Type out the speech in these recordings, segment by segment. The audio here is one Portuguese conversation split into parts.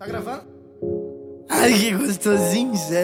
Tá gravando? Ai, que gostosinho, Zé.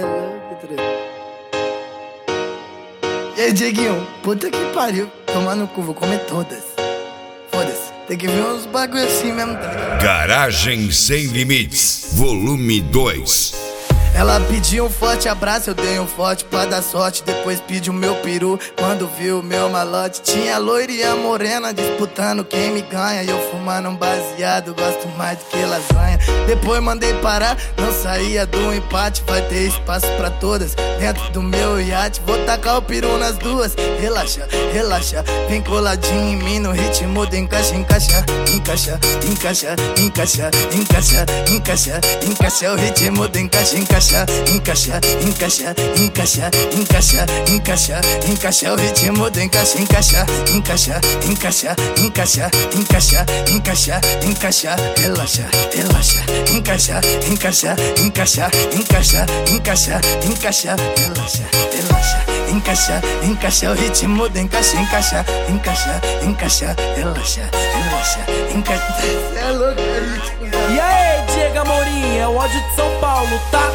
E aí, Dieguinho? Puta que pariu. Tomar no cu, vou comer todas. Foda-se. Tem que ver uns bagulho assim mesmo, tá ligado? Garagem Sem Limites, volume 2. Ela pediu um forte abraço, eu dei um forte pra dar sorte. Depois pediu meu peru, quando viu o meu malote. Tinha a loira e a morena disputando quem me ganha. E eu fumando um baseado, gosto mais do que lasanha. Depois mandei parar, não saía do empate. Vai ter espaço pra todas dentro do meu iate. Vou tacar o peru nas duas, relaxa, relaxa. Vem coladinho em mim no ritmo de encaixa, encaixa. Encaixa, encaixa, encaixa, encaixa, encaixa, encaixa. O ritmo de encaixa, encaixa. Encaixa, encaixa, encaixa, encaixa, encaixa, encaixa. O ritmo do encaixa, encaixa, encaixa, encaixa, encaixa, encaixa, encaixa, encaixa. Relaxa, relaxa, encaixa, encaixa, encaixa, encaixa, encaixa, encaixa. Relaxa, relaxa, encaixa, encaixa. O ritmo do encaixa, encaixa, encaixa, encaixa. Relaxa, relaxa, encaixa. Cê é louco, é ritmo. E aí, Diego Amorim, é o ódio de São Paulo, tá?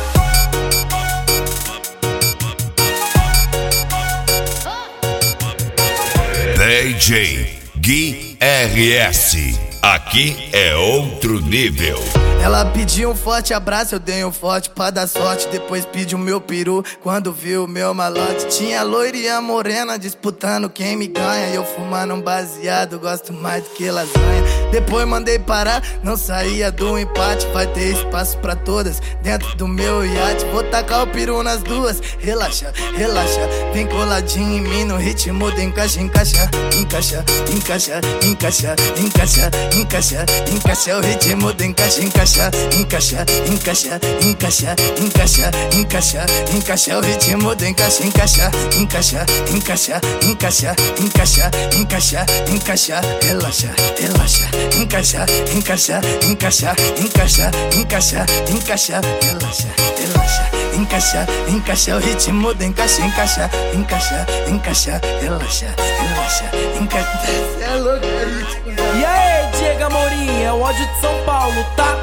DJ Gui RS, aqui é outro nível. Ela pediu um forte abraço, eu dei um forte pra dar sorte. Depois pediu meu peru, quando viu o meu malote. Tinha a loira e a morena disputando quem me ganha. E eu fumando um baseado, gosto mais do que lasanha. Depois mandei parar, não saía do empate. Vai ter espaço pra todas dentro do meu iate. Vou tacar o peru nas duas, relaxa, relaxa. Vem coladinho em mim no ritmo de encaixa, encaixa. Encaixa, encaixa, encaixa, encaixa, encaixa, encaixa. O ritmo de encaixa, encaixa. Encaixa, encaixa, encaixa, encaixa, encaixa, encaixa. O ritmo do encaixa, encaixa, encaixa, encaixa, encaixa, encaixa, encaixa, encaixa. Relaxa, relaxa, encaixa, encaixa, encaixa, encaixa, encaixa, encaixa. Relaxa, relaxa, encaixa, encaixa. O ritmo do encaixa, encaixa, encaixa, encaixa. Relaxa, relaxa, encaixa. Cê é louco, é ritmo. E aí, Diego Amorim, é o ódio de São Paulo, tá?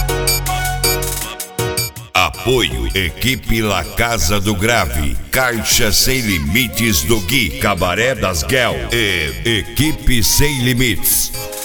Apoio Equipe La Casa do Grave, Caixa Sem Limites do Gui, Cabaré das Guel e Equipe Sem Limites.